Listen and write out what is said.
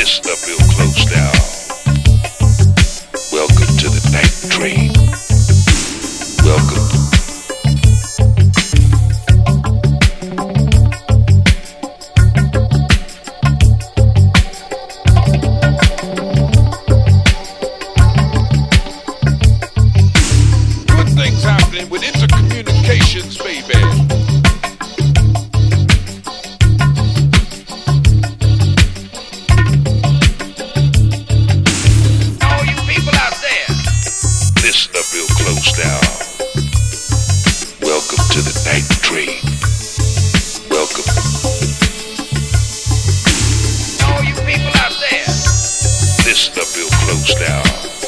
Listen up real close now. Welcome to the night train. Welcome. Good things happening with intercommunications, baby. Listen up real close now. Welcome to the night train. Welcome. All you people out there. Listen up real close now.